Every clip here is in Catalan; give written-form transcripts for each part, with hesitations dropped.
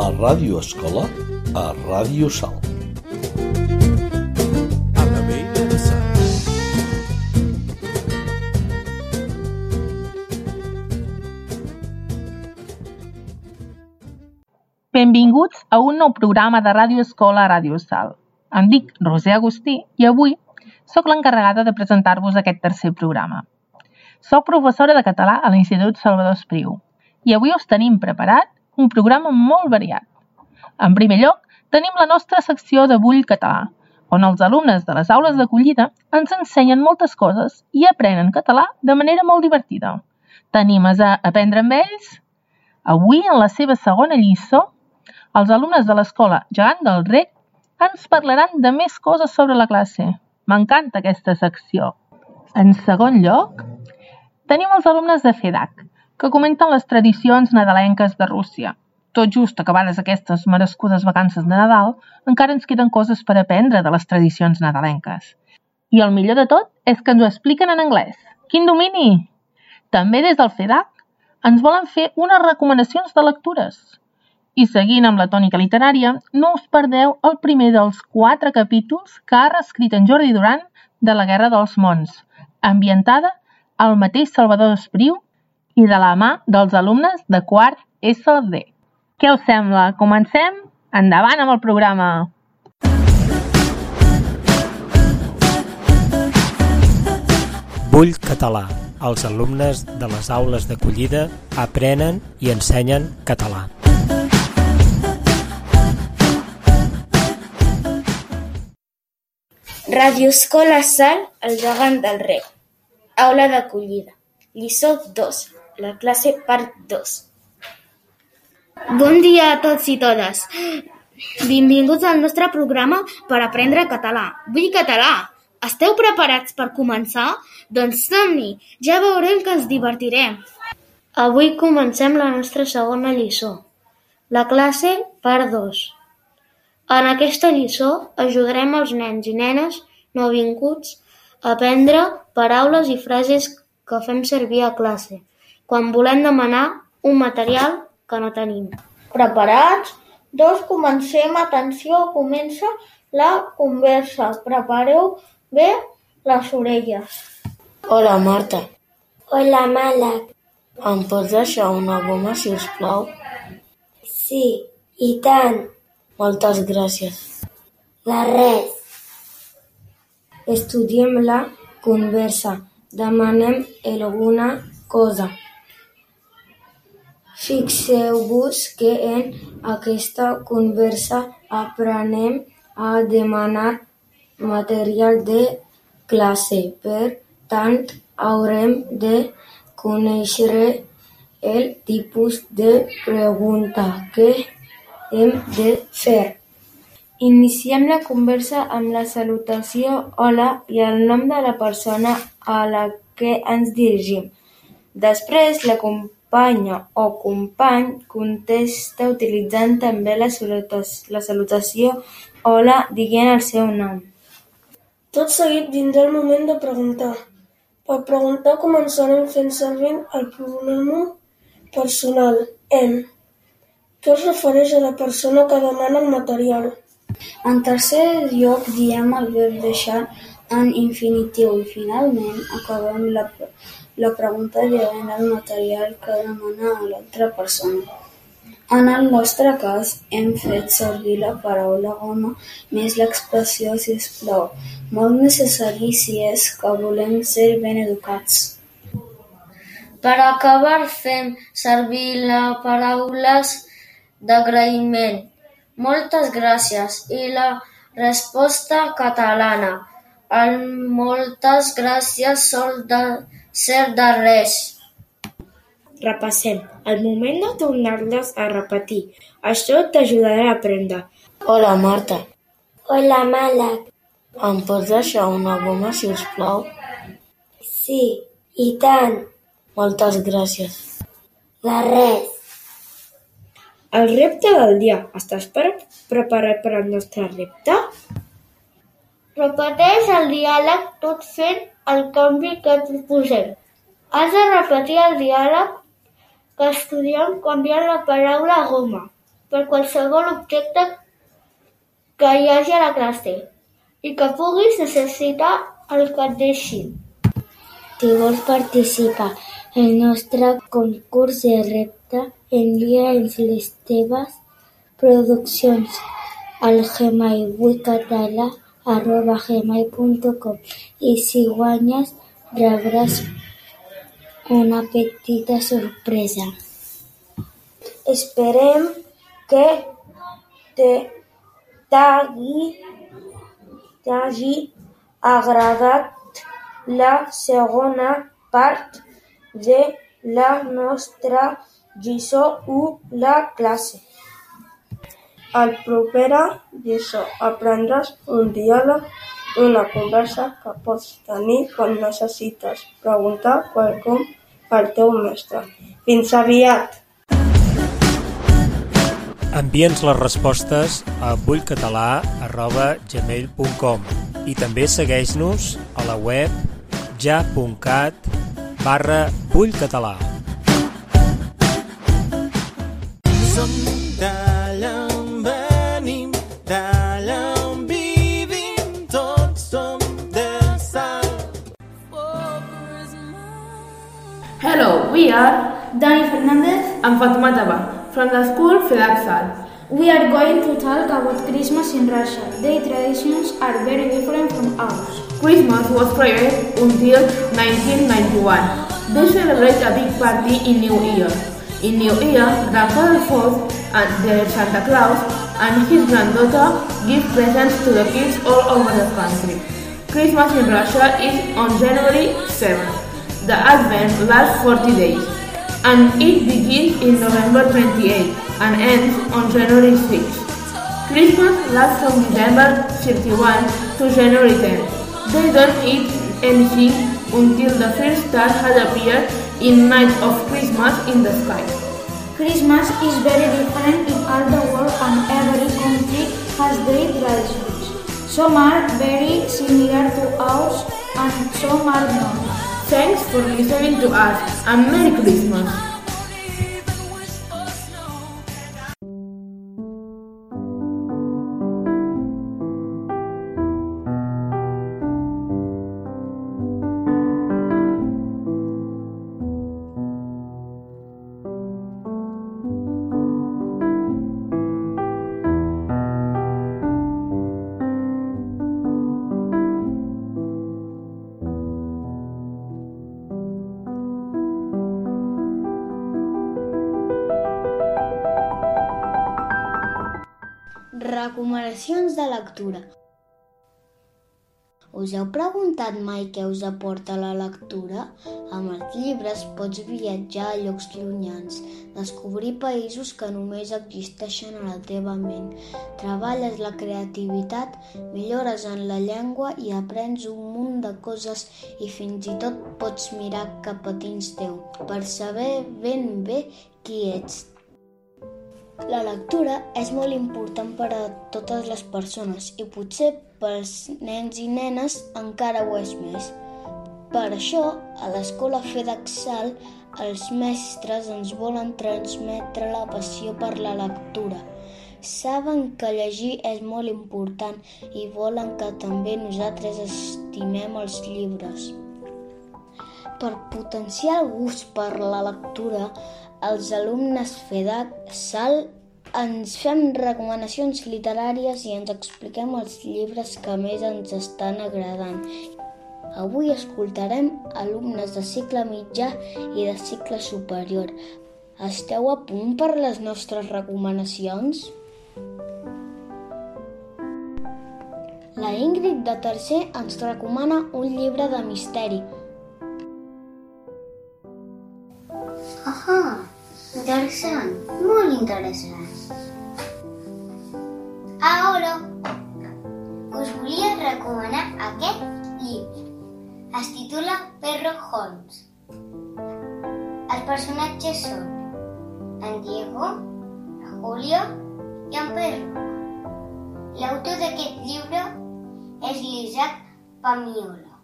La Ràdio Escola a Ràdio Salt. A la vella de Salt. Benvinguts a un nou programa de Ràdio Escola a Ràdio Salt. Em dic Roser Agustí i avui sóc l'encarregada de presentar-vos aquest tercer programa. Soc professora de català a l'Institut Salvador Espriu i avui us tenim preparat un programa molt variat. En primer lloc, tenim la nostra secció de Bull Català, on els alumnes de les aules d'acollida ens ensenyen moltes coses i aprenen català de manera molt divertida. T'animes a aprendre amb ells? Avui, en la seva segona lliçó, els alumnes de l'escola Gegant del Rec ens parlaran de més coses sobre la classe. M'encanta aquesta secció. En segon lloc, tenim els alumnes de FEDAC, que comenten les tradicions nadalenques de Rússia. Tot just acabades aquestes merescudes vacances de Nadal, encara ens queden coses per aprendre de les tradicions nadalenques. I el millor de tot és que ens ho expliquen en anglès. Quin domini! També des del FEDAC ens volen fer unes recomanacions de lectures. I seguint amb la tònica literària, no us perdeu el primer dels 4 capítols que ha reescrit en Jordi Duran de la Guerra dels Mons, ambientada al mateix Salvador Espriu i de la mà dels alumnes de quart SD. Què us sembla? Comencem? Endavant amb el programa! Bull Català. Els alumnes de les aules d'acollida aprenen i ensenyen català. Ràdio Escola Salt, el Gegant del Rec. Aula d'acollida. Lliçó 2. La classe part 2. Bon dia a tots i totes. Benvinguts al nostre programa per aprendre català. Vull català! Esteu preparats per començar? Doncs som-hi! Ja veurem que ens divertirem. Avui comencem la nostra segona lliçó. La classe part 2. En aquesta lliçó ajudarem els nens i nenes nouvinguts a aprendre paraules i frases que fem servir a classe quan volem demanar un material que no tenim. Preparats? Doncs comencem. Atenció, comença la conversa. Prepareu bé les orelles. Hola, Marta. Hola, Màlac. Em pots deixar una goma, si us plau? Sí, i tant. Moltes gràcies. De res. Estudiem la conversa. Demanem alguna cosa. Fixeu-vos que en aquesta conversa aprenem a demanar material de classe. Per tant, haurem de conèixer el tipus de pregunta que hem de fer. Iniciem la conversa amb la salutació hola i el nom de la persona a la que ens dirigim. Després, la companya o company contesta utilitzant també la salutació hola dient el seu nom. Tot seguit vindrà el moment de preguntar. Per preguntar començarem fent servir el pronom personal, em, que es refereix a la persona que demana el material. En tercer lloc, diem el verb deixar en infinitiu i finalment acabem la pregunta dient el material que demana a l'altra persona. En el nostre cas, hem fet servir la paraula goma més l'expressió sisplau, molt necessari si és que volem ser ben educats. Per acabar, fem servir les paraules d'agraïment. Moltes gràcies. I la resposta catalana. El moltes gràcies sol ser de res. Repassem. Al moment de tornar-les a repetir. Això t'ajudarà a aprendre. Hola, Marta. Hola, Màlac. Em pots deixar una goma, si us plau? Sí, i tant. Moltes gràcies. De res. El repte del dia. Estàs preparat per al nostre repte? Repeteix el diàleg tot fent el canvi que et proposem. Has de repetir el diàleg que estudiem canviant la paraula goma per qualsevol objecte que hi hagi a la classe i que puguis necessitar el que et deixin. Si vols participar en el nostre concurs de repte, envia'ns les teves produccions al gmail.català@gmail.com i si guanyes rebràs una petita sorpresa. Esperem que t'hagi agradat la segona part de la nostra lliçó 1, la classe. Al propera lliçó aprendràs un diàleg, una conversa que pots tenir quan necessites preguntar quelcom al teu mestre. Fins aviat! Envia'ns les respostes a vullcatalà@gmail.com i també segueix-nos a la web ja.cat/vullcatalà. Som d'allà on venim, d'allà on vivim, tots som del Salt. Hello, we are Dani Fernández. and Fatma Taba from the school FEDAC Salt. We are going to talk about Christmas in Russia. Their traditions are very different from ours. Christmas was created until 1991. They celebrate a big party in New Year. In New Year, Grandfather Ford and their Santa Claus and his granddaughter give presents to the kids all over the country. Christmas in Russia is on January 7th. The Advent lasts 40 days, and it begins in November 28 and ends on January 6th. Christmas lasts from December 31 to January 10th. They don't eat anything until the first star has appeared in night of Christmas in the sky. Christmas is very different in all the world and every country has their traditions. Some are very similar to ours and some are not. Thanks for listening to us and Merry Christmas! Recomanacions de lectura. Us heu preguntat mai què us aporta la lectura? Amb els llibres pots viatjar a llocs llunyans, descobrir països que només existeixen a la teva ment, treballes la creativitat, millores en la llengua i aprens un munt de coses i fins i tot pots mirar cap a dins teu per saber ben bé qui ets. La lectura és molt important per a totes les persones i potser pels nens i nenes encara ho és més. Per això, a l'escola FEDAC Salt, els mestres ens volen transmetre la passió per la lectura. Saben que llegir és molt important i volen que també nosaltres estimem els llibres. Per potenciar el gust per la lectura, els alumnes FEDAC Salt ens fem recomanacions literàries i ens expliquem els llibres que més ens estan agradant. Avui escoltarem alumnes de cicle mitjà i de cicle superior. Esteu a punt per les nostres recomanacions? La Ingrid de tercer ens recomana un llibre de misteri. Interessant, molt interessant. Ara us volia recomanar aquest llibre. Es titula Perro Holmes. Els personatges són en Diego, en Julio i en Perro. L'autor d'aquest llibre és l'Isaac Pamiola.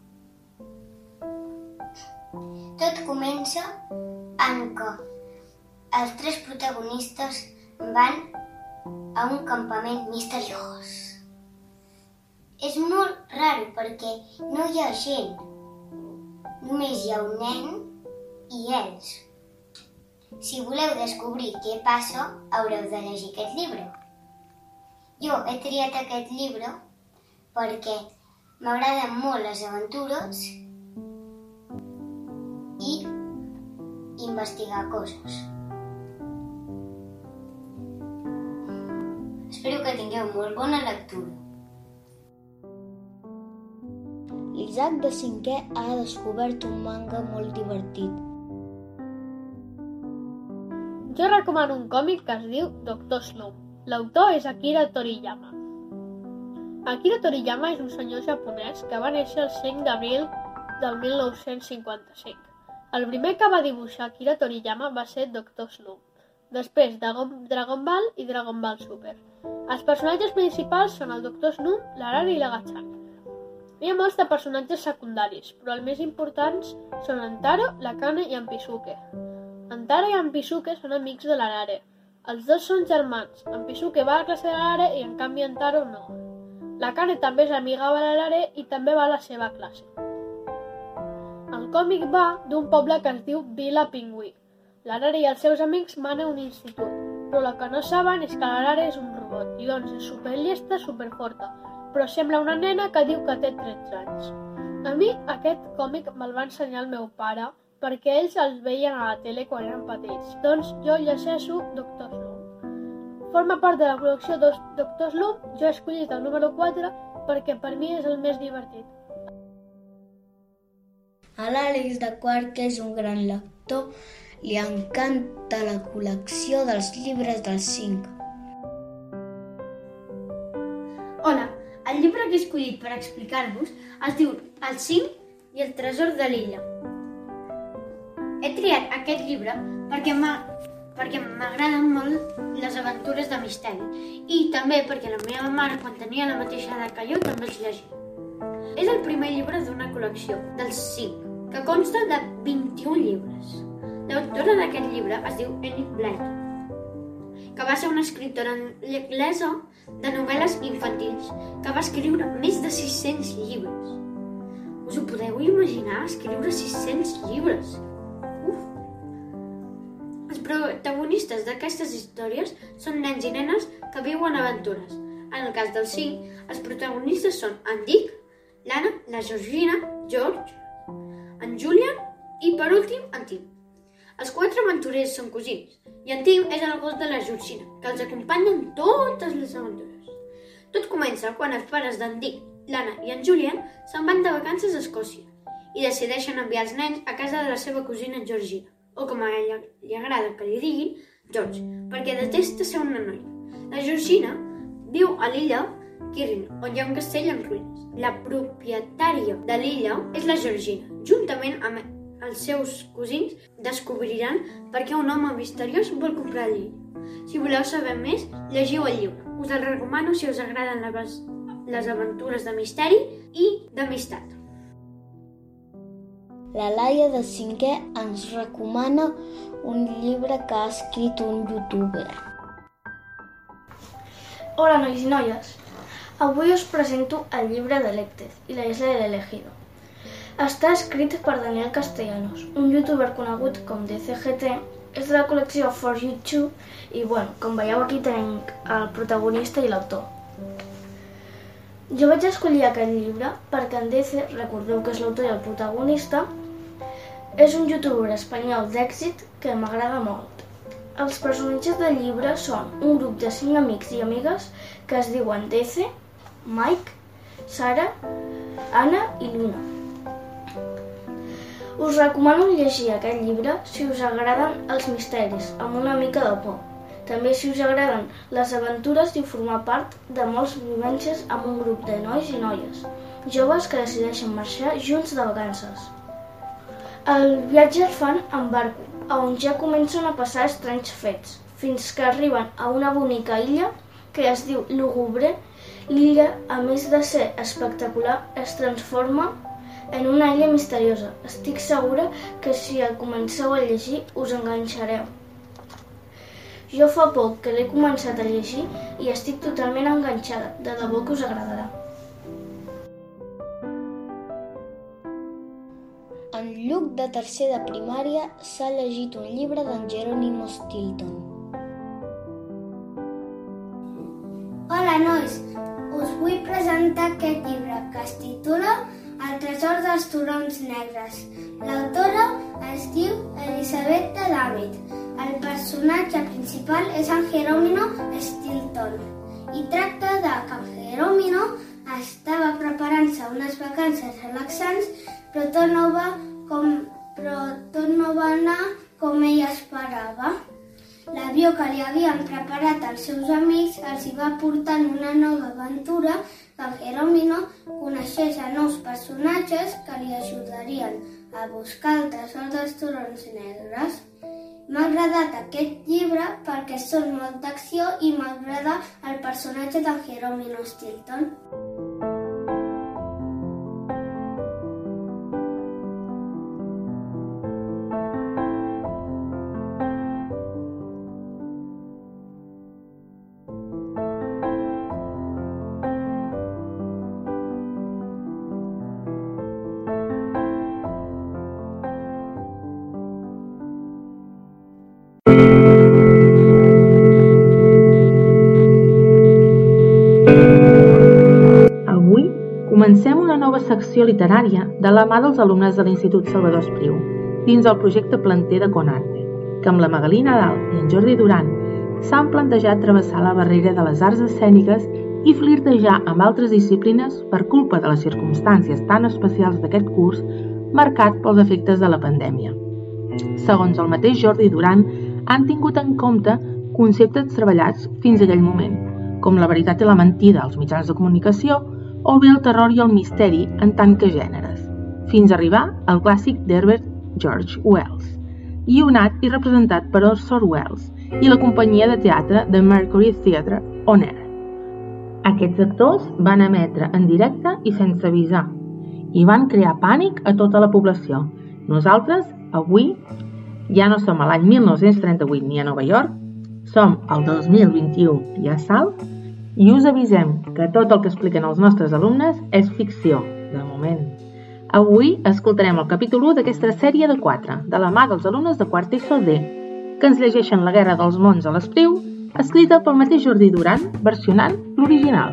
Tot comença en que els tres protagonistes van a un campament misteriós. És molt raro perquè no hi ha gent. Només hi ha un nen i ells. Si voleu descobrir què passa, haureu de llegir aquest llibre. Jo he triat aquest llibre perquè m'agraden molt les aventures i investigar coses. Espero que tingueu molt bona lectura. L'Isaac de 5è ha descobert un manga molt divertit. Jo recomano un còmic que es diu Dr. Slump. L'autor és Akira Toriyama. Akira Toriyama és un senyor japonès que va néixer el 5 d'abril del 1955. El primer que va dibuixar Akira Toriyama va ser Dr. Slump, després Dragon Ball i Dragon Ball Super. Els personatges principals són el Dr. Slump, l'Arare i l'Agachan. Hi ha molts de personatges secundaris, però els més importants són en Taro, la Kane i en Pisuke. En Taro i en Pisuke són amics de l'Arare. Els dos són germans. En Pisuke va a la classe de l'Arare i en canvi en Taro no. La Kane també és amiga de l'Arare i també va a la seva classe. El còmic va d'un poble que es diu Vila Pingüí. L'Arare i els seus amics van a un institut, però el que no saben és que l'Arare és un robot i doncs és superllista, superforta, però sembla una nena que diu que té 13 anys. A mi aquest còmic me'l va ensenyar el meu pare perquè ells els veien a la tele quan eren petits. Doncs jo llegeixo Dr. Slump. Forma part de la col·lecció Dr. Slump. Jo he escollit el número 4 perquè per mi és el més divertit. A l'Àlex de quart, que és un gran lector, li encanta la col·lecció dels llibres dels 5. Hola, el llibre que he escollit per explicar-vos es diu El 5 i el tresor de l'illa. He triat aquest llibre perquè m'agraden molt les aventures de misteri i també perquè la meva mare, quan tenia la mateixa edat que jo, també els llegia. És el primer llibre d'una col·lecció dels 5, que consta de 21 llibres. L'autora d'aquest llibre es diu Enid Blyton, que va ser una escriptora anglesa de novel·les infantils, que va escriure més de 600 llibres. Us ho podeu imaginar, escriure 600 llibres? Els protagonistes d'aquestes històries són nens i nenes que viuen aventures. En el cas dels 5, els protagonistes són en Dick, l'Anna, la Georgina, George, en Julian i, per últim, en Tim. Els 4 aventurers són cosins i en Tim és el gos de la Georgina, que els acompanya en totes les aventures. Tot comença quan els pares d'en Dick, l'Anna i en Julian se'n van de vacances a Escòcia i decideixen enviar els nens a casa de la seva cosina Georgina, o com a ella li agrada que li diguin, George, perquè detesta ser una noia. La Georgina viu a l'illa Kirin, on hi ha un castell en ruïnes. La propietària de l'illa és la Georgina. Juntament amb els seus cosins descobriran per què un home misteriós vol comprar l'illa. Si voleu saber més, llegiu el llibre. Us el recomano si us agraden les aventures de misteri i d'amistat. La Laia de 5è ens recomana un llibre que ha escrit un youtuber. Hola, nois i noies. Avui us presento el llibre de l'Èctez i la Isla de l'Elegido. Està escrit per Daniel Castellanos, un youtuber conegut com DCGT. És de la col·lecció For YouTube i, com veieu aquí tenim el protagonista i l'autor. Jo vaig escollir aquest llibre perquè en DC, recordeu que és l'autor i el protagonista, és un youtuber espanyol d'èxit que m'agrada molt. Els personatges del llibre són un grup de 5 amics i amigues que es diuen DC, Mike, Sara, Anna i Luna. Us recomano llegir aquest llibre si us agraden els misteris, amb una mica de por. També si us agraden les aventures i formar part de moltes vivències amb un grup de nois i noies, joves que decideixen marxar junts de vacances. El viatge el fan en barco, on ja comencen a passar estranys fets, fins que arriben a una bonica illa que es diu Lúgubre. L'illa, a més de ser espectacular, es transforma en una illa misteriosa. Estic segura que si el comenceu a llegir us enganxareu. Jo fa poc que l'he començat a llegir i estic totalment enganxada. De debò que us agradarà. En Lluc, de tercer de primària, s'ha llegit un llibre d'en Jerónimo Stilton. Hola, nois! Us vull presentar aquest llibre que es titula El tresor dels turons negres. L'autora es diu Elizabeth Delamet. El personatge principal és en Jerónimo Stilton i tracta de que en Jerónimo estava preparant-se unes vacances relaxants, però tot no va anar com ell esperava. L'avió que li havien preparat els seus amics els hi va portar en una nova aventura que en Jerónimo coneixés a nous personatges que li ajudarien a buscar el tresor dels turons negres. M'ha agradat aquest llibre perquè són molt d'acció i m'agrada el personatge de Jerónimo Stilton. Comencem una nova secció literària de la mà dels alumnes de l'Institut Salvador Espriu, dins el projecte Planter de Conarte, que amb la Magalí Nadal i en Jordi Duran s'han plantejat travessar la barrera de les arts escèniques i flirtejar amb altres disciplines per culpa de les circumstàncies tan especials d'aquest curs marcat pels efectes de la pandèmia. Segons el mateix Jordi Duran, han tingut en compte conceptes treballats fins a aquell moment, com la veritat i la mentida als mitjans de comunicació o bé el terror i el misteri en tant que gèneres, fins a arribar al clàssic d'Herbert George Wells, guionat i representat per Orson Welles i la companyia de teatre de Mercury Theatre On Air. Aquests actors van emetre en directe i sense avisar, i van crear pànic a tota la població. Nosaltres, avui, ja no som a l'any 1938 ni a Nova York, som al 2021 i a Salt, i us avisem que tot el que expliquen els nostres alumnes és ficció, de moment. Avui escoltarem el capítol 1 d'aquesta sèrie de 4, de la mà dels alumnes de quart ESO D, que ens llegeixen La guerra dels mons a l'Espriu, escrita pel mateix Jordi Duran, versionant l'original.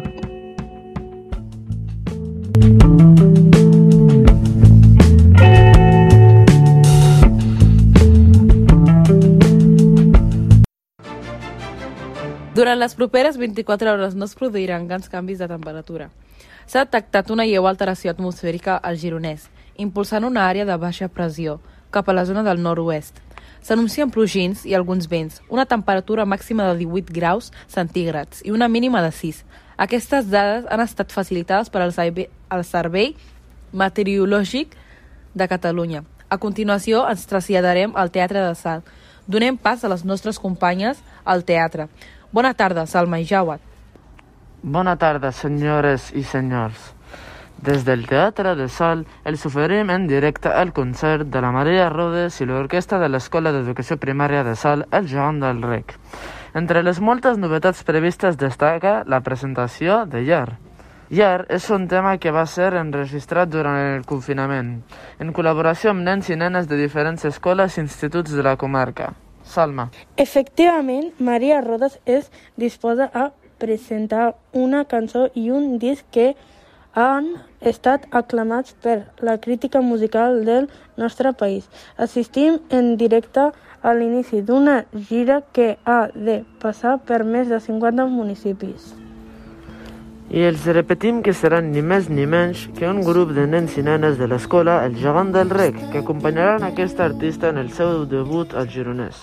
Durant les properes 24 hores no es produiran grans canvis de temperatura. S'ha detectat una lleu alteració atmosfèrica al Gironès, impulsant una àrea de baixa pressió cap a la zona del nord-oest. S'anuncien plogins i alguns vents, una temperatura màxima de 18 graus centígrads i una mínima de 6. Aquestes dades han estat facilitades per al Servei Meteorològic de Catalunya. A continuació ens traslladarem al Teatre de Salt. Donem pas a les nostres companyes al teatre. Bona tarda, Salma i Jawad. Bona tarda, senyores i senyors. Des del Teatre de Salt els oferim en directe el concert de la Maria Rodes i l'orquestra de l'Escola d'Educació Primària de Salt, El Gegant del Rec. Entre les moltes novetats previstes destaca la presentació de Yar. Yar és un tema que va ser enregistrat durant el confinament, en col·laboració amb nens i nenes de diferents escoles i instituts de la comarca. Salma. Efectivament, Maria Rodes es disposa a presentar una cançó i un disc que han estat aclamats per la crítica musical del nostre país. Assistim en directe a l'inici d'una gira que ha de passar per més de 50 municipis. I els repetim que seran ni més ni menys que un grup de nens i nenes de l'escola El Gegant del Rec, que acompanyaran aquest artista en el seu debut al Gironès.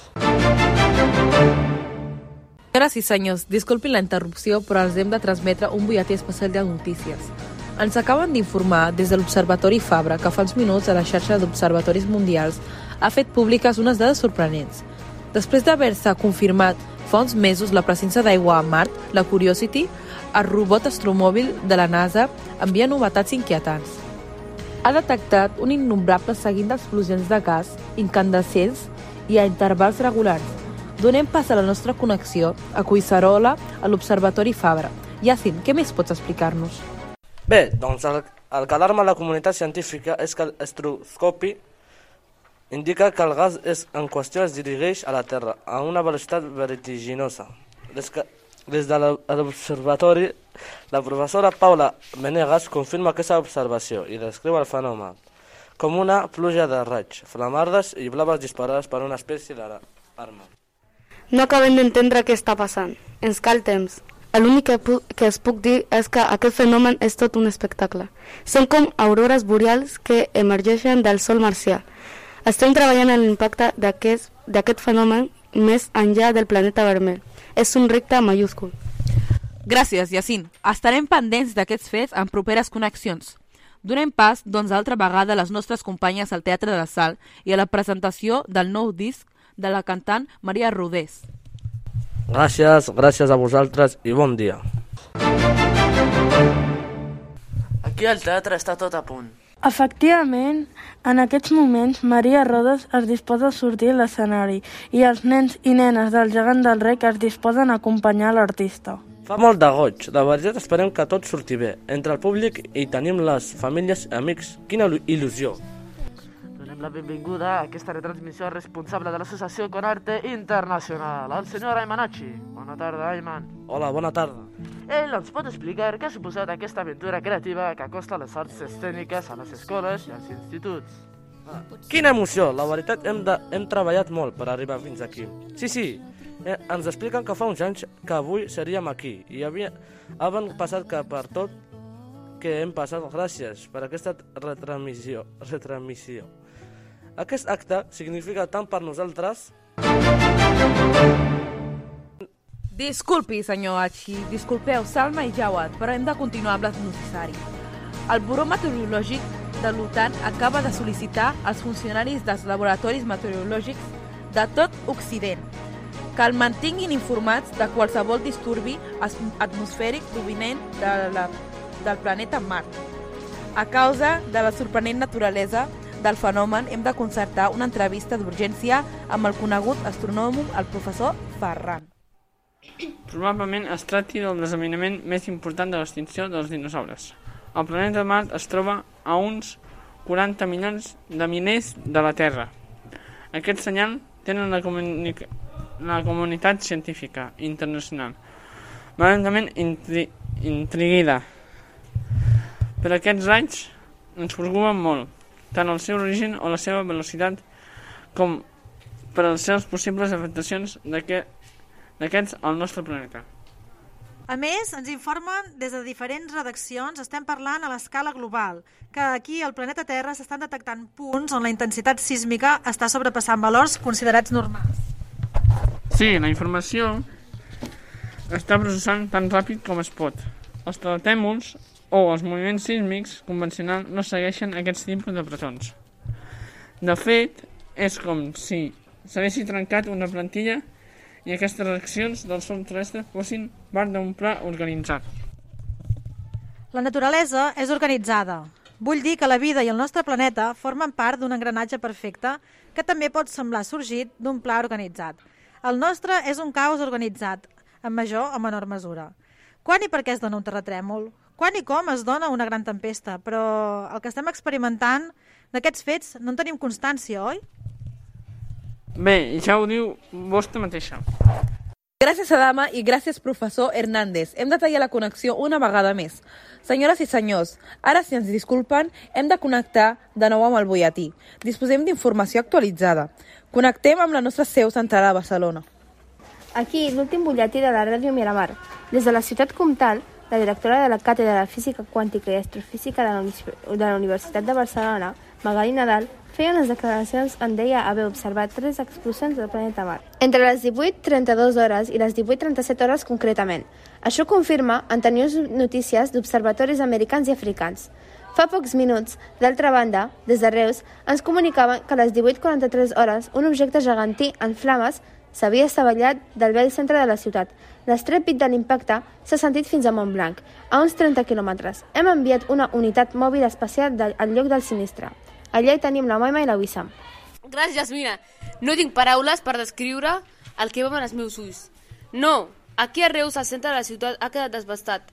Senyores i senyors, disculpin la interrupció, però els hem de transmetre un butlletí especial de notícies. Ens acaben d'informar des de l'Observatori Fabra que fa uns minuts a la xarxa d'observatoris mundials ha fet públiques unes dades sorprenents. Després d'haver-se confirmat fa uns mesos la presència d'aigua a Mart, la Curiosity, el robot astromòbil de la NASA, envia novetats inquietants. Ha detectat un innombrable seguit d'explosions de gas incandescents i a intervals regulars. Donem pas a la nostra connexió a Collserola, a l'Observatori Fabra. Yacine, què més pots explicar-nos? Bé, doncs el que alarma la comunitat científica és que l'estroscopi indica que el gas en qüestió es dirigeix a la Terra a una velocitat vertiginosa. Des de l'observatori, la professora Paula Menegas confirma aquesta observació i descriu el fenomen com una pluja de raigs, flamardes i blaves disparades per una espècie d'arma. No acabem d'entendre què està passant. Ens cal temps. L'únic que es puc dir és que aquest fenomen és tot un espectacle. Són com aurores boreals que emergeixen del sol marcià. Estem treballant en l'impacte d'aquest fenomen més enllà del planeta vermell. És un repte majúscul. Gràcies, Yacine. Estarem pendents d'aquests fets en properes connexions. Donem pas, doncs, altra vegada a les nostres companyes al Teatre de la Sal i a la presentació del nou disc de la cantant Maria Rodés. Gràcies a vosaltres i bon dia. Aquí el teatre està tot a punt. Efectivament, en aquests moments Maria Rodes es disposa a sortir a l'escenari i els nens i nenes del Gegant del Rec es disposen a acompanyar l'artista. Fa molt de goig, de veritat esperem que tot surti bé. Entre el públic hi tenim les famílies i amics. Quina il·lusió! Donem la benvinguda a aquesta retransmissió responsable de l'Associació Conarte Internacional, el senyor Ayman Hachi. Bona tarda, Ayman. Hola, bona tarda. Ell ens pot explicar què ha suposat aquesta aventura creativa que acosta les arts escèniques a les escoles i als instituts. Quina emoció! La veritat, hem treballat molt per arribar fins aquí. Sí, ens expliquen que fa uns anys que avui seríem aquí i havien passat que per tot que hem passat. Gràcies per aquesta retransmissió. Aquest acte significa tant per nosaltres... Disculpi, senyor Hachi. Disculpeu, Salma i Jawad, però hem de continuar amb el necessari. El Buró Meteorològic de l'OTAN acaba de sol·licitar als funcionaris dels laboratoris meteorològics de tot Occident que el mantinguin informats de qualsevol disturbi atmosfèric provinent del planeta Mart. A causa de la sorprenent naturalesa del fenomen, hem de concertar una entrevista d'urgència amb el conegut astrònom, el professor Ferran. Probablement es tracti del esdeveniment més important de l'extinció dels dinosaures. El planeta Mart es troba a uns 40 milions de milers de la Terra. Aquest senyal tenen la comunitat científica internacional malament intriguida. Per aquests raigs ens preocupen molt, tant el seu origen o la seva velocitat com per les seves possibles afectacions d'aquests al nostre planeta. A més, ens informen des de diferents redaccions, estem parlant a l'escala global, que aquí al planeta Terra s'estan detectant punts on la intensitat sísmica està sobrepassant valors considerats normals. Sí, la informació està processant tan ràpid com es pot. Els terratrèmols o els moviments sísmics convencionals no segueixen aquests tipus de protons. De fet, és com si s'haguessi trencat una plantilla i aquestes reaccions del sol terrestre fossin part d'un pla organitzat. La naturalesa és organitzada. Vull dir que la vida i el nostre planeta formen part d'un engranatge perfecte que també pot semblar sorgit d'un pla organitzat. El nostre és un caos organitzat, en major o menor mesura. Quan i per què es dona un terratrèmol? Quan i com es dona una gran tempesta? Però el que estem experimentant, d'aquests fets, no en tenim constància, oi? Bé, ja ho diu vostra mateixa. Gràcies, Adama, i gràcies, professor Hernández. Hem de tallar la connexió una vegada més. Senyores i senyors, ara, si ens disculpen, hem de connectar de nou amb el butlletí. Disposem d'informació actualitzada. Connectem amb la nostra seu central a Barcelona. Aquí, l'últim butlletí de la Ràdio Miramar. Des de la ciutat comtal, la directora de la Càtedra de Física Quàntica i Astrofísica de la Universitat de Barcelona, Magalí Nadal, feia unes declaracions on deia haver observat 3 explosions del planeta Mart. Entre les 18:32 hores i les 18:37 hores concretament. Això confirma en tenir notícies d'observatoris americans i africans. Fa pocs minuts, d'altra banda, des de Reus, ens comunicaven que a les 18:43 hores un objecte gegantí en flames s'havia estavellat del vell centre de la ciutat. L'estrèpit de l'impacte s'ha sentit fins a Montblanc, a uns 30 quilòmetres. Hem enviat una unitat mòbil especial al lloc del sinistre. Allà hi tenim la Moima i la Wissam. Gràcies, Jasmina. No tinc paraules per descriure el que veuen els meus ulls. No, aquí a Reus, al centre de la ciutat, ha quedat desbastat.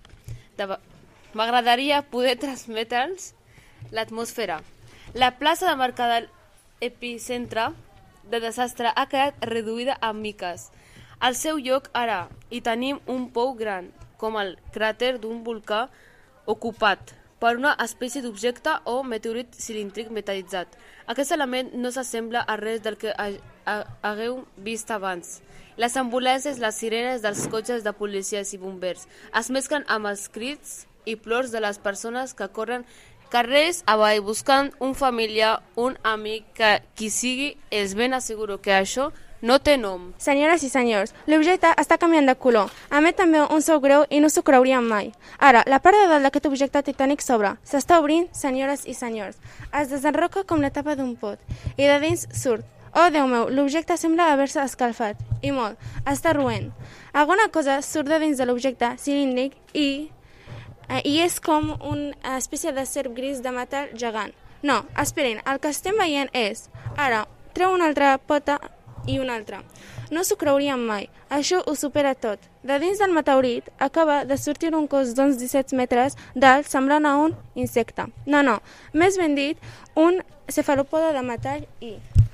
M'agradaria poder transmetre'ls l'atmosfera. La plaça de Mercadal, epicentre de desastre, ha quedat reduïda a miques. Al seu lloc ara hi tenim un pou gran, com el cràter d'un volcà ocupat per una espècie d'objecte o meteorit cilíndric metal·litzat. Aquest element no s'assembla a res del que hagueu vist abans. Les ambulàncies, les sirenes dels cotxes de policies i bombers es mesclen amb els crits i plors de les persones que corren carrers avall buscant un familiar, un amic, que qui sigui, els ben asseguro que això no té nom. Senyores i senyors, l'objecte està canviant de color. Emet també un so greu i no s'ho creuríem mai. Ara, la part de dalt d'aquest objecte titànic s'obre. S'està obrint, senyores i senyors. Es desenroca com la tapa d'un pot. I de dins surt. Oh, Déu meu, l'objecte sembla haver-se escalfat. I molt. Està roent. Alguna cosa surt de dins de l'objecte cilíndric i és com una espècie de serp gris de metall gegant. No, esperin, el que estem veient és... Ara, treu una altra pota i una altra. No s'ho creuríem mai. Això ho supera tot. De dins del meteorit acaba de sortir un cos d'uns 17 metres d'alt semblant a un insecte. No, més ben dit, un cefalòpode de metall i...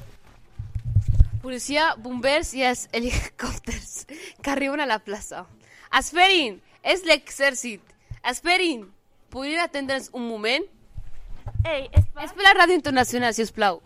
Policia, bombers i els helicòpters que arriben a la plaça. Esperin! És l'exèrcit! Esperin! Podrien atendre'ns un moment? Ei, és per la ràdio internacional, si us plau.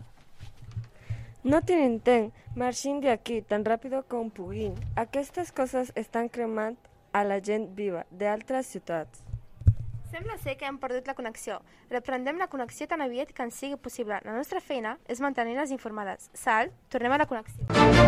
No tienen temps. Marxin d'aquí tan ràpido com puguin. Aquestes coses estan cremant a la gent viva d'altres ciutats. Sembla ser que hem perdut la connexió. Reprendrem la connexió tan aviat que ens sigui possible. La nostra feina és mantenir-les informades. Sal, tornem a la connexió.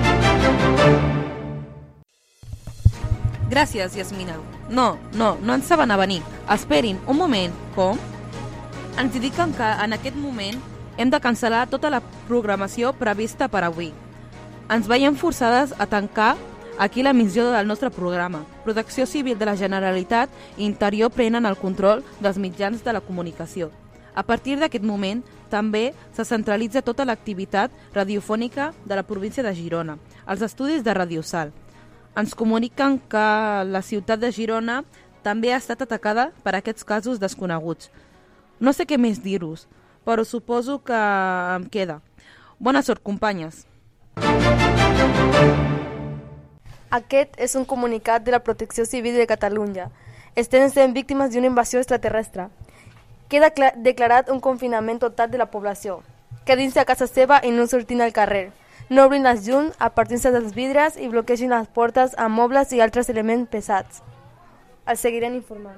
Gràcies, Jasmina. No ens saben a venir. Esperin, un moment. Com? Ens indiquen que en aquest moment hem de cancel·lar tota la programació prevista per avui. Ens veiem forçades a tancar aquí l'emissió del nostre programa. Protecció Civil de la Generalitat i Interior prenen el control dels mitjans de la comunicació. A partir d'aquest moment, també se centralitza tota l'activitat radiofònica de la província de Girona, als estudis de Radio Sal. Ens comuniquen que la ciutat de Girona també ha estat atacada per aquests casos desconeguts. No sé què més dir-vos, però suposo que em queda. Bona sort, companyes. Aquest és un comunicat de la Protecció Civil de Catalunya. Estem sent víctimes d'una invasió extraterrestre. Queda declarat un confinament total de la població. Quedin-se a casa seva i no sortin al carrer. No obrin les llums, apartin-se dels vidres i bloquegin les portes amb mobles i altres elements pesats. Els seguirem informant.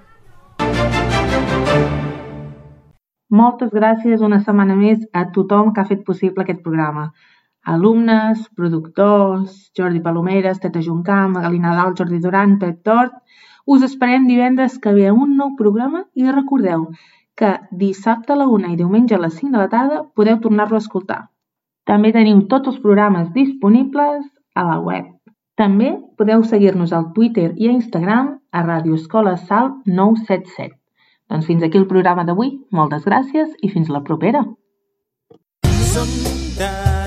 Moltes gràcies una setmana més a tothom que ha fet possible aquest programa. Alumnes, productors, Jordi Palomeres, Teta Juncà, Magalí Nadal, Jordi Duran, Pep Tort. Us esperem divendres que ve un nou programa i recordeu que dissabte a la 1 i diumenge a les 5 de la tarda podeu tornar-lo a escoltar. També teniu tots els programes disponibles a la web. També podeu seguir-nos al Twitter i a Instagram a Radio Escola Sal 977. Doncs fins aquí el programa d'avui. Moltes gràcies i fins la propera.